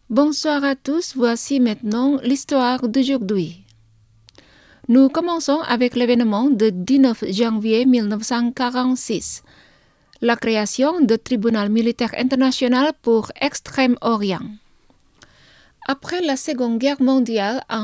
Bonsoir à tous, voici maintenant l'histoire d'aujourd'hui. Nous commençons avec l'événement du 19 janvier 1946, la création du tribunal militaire international pour Extrême-Orient. Après la Seconde Guerre mondiale en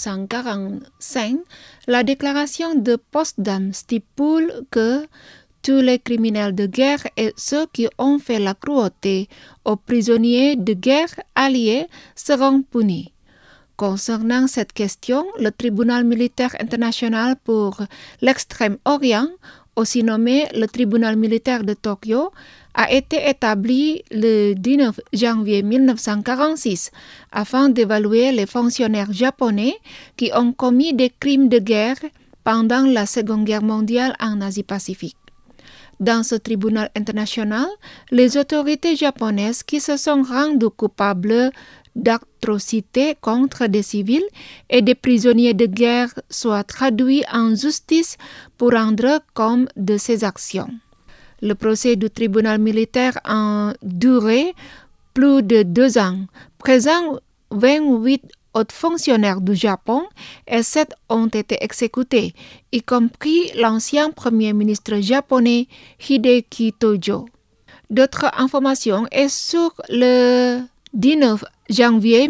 1945, la déclaration de Potsdam stipule que tous les criminels de guerre et ceux qui ont fait la cruauté aux prisonniers de guerre alliés seront punis. Concernant cette question, le tribunal militaire international pour l'Extrême-Orient, aussi nommé le tribunal militaire de Tokyo, a été établi le 19 janvier 1946 afin d'évaluer les fonctionnaires japonais qui ont commis des crimes de guerre pendant la Seconde Guerre mondiale en Asie-Pacifique. Dans ce tribunal international, les autorités japonaises qui se sont rendues coupables d'atrocités contre des civils et des prisonniers de guerre soient traduits en justice pour rendre compte de ces actions. Le procès du tribunal militaire a duré plus de 2 ans. Présent 28 hauts fonctionnaires du Japon et 7 ont été exécutés, y compris l'ancien premier ministre japonais Hideki Tojo. D'autres informations est sur le 19 janvier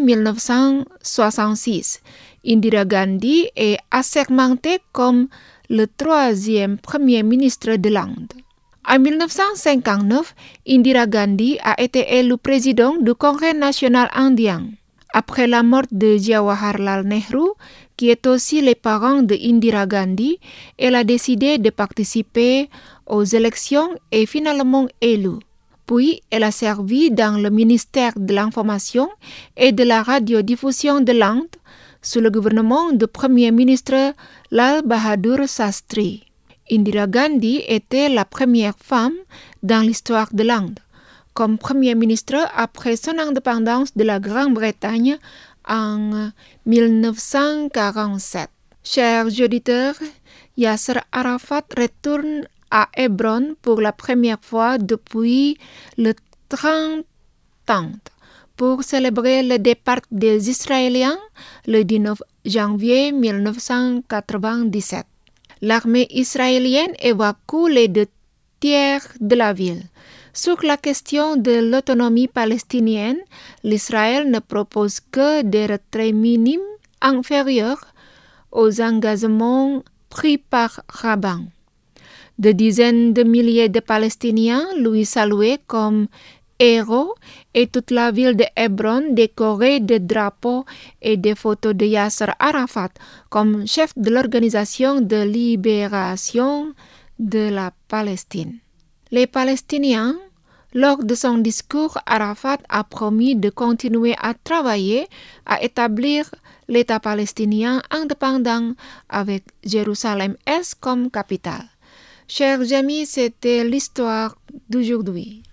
1966. Indira Gandhi est assermentée comme le 3e premier ministre de l'Inde. En 1959, Indira Gandhi a été élue présidente du Congrès national indien. Après la mort de Jawaharlal Nehru, qui est aussi le parent de Indira Gandhi, elle a décidé de participer aux élections et finalement élue. Puis, elle a servi dans le ministère de l'Information et de la radiodiffusion de l'Inde sous le gouvernement du Premier ministre Lal Bahadur Shastri. Indira Gandhi était la première femme dans l'histoire de l'Inde comme Premier ministre après son indépendance de la Grande-Bretagne en 1947. Chers auditeurs, Yasser Arafat retourne à Hébron pour la première fois depuis le 30 ans pour célébrer le départ des Israéliens le 19 janvier 1997. L'armée israélienne évacue les 2 tiers de la ville. Sur la question de l'autonomie palestinienne, l'Israël ne propose que des retraits minimes inférieurs aux engagements pris par Rabat. Des dizaines de milliers de Palestiniens lui saluaient comme héros et toute la ville de Hébron décorée de drapeaux et de photos de Yasser Arafat comme chef de l'organisation de libération de la Palestine. Les Palestiniens, lors de son discours, Arafat a promis de continuer à travailler à établir l'État palestinien indépendant avec Jérusalem-Est comme capitale. Chers amis, c'était l'histoire d'aujourd'hui.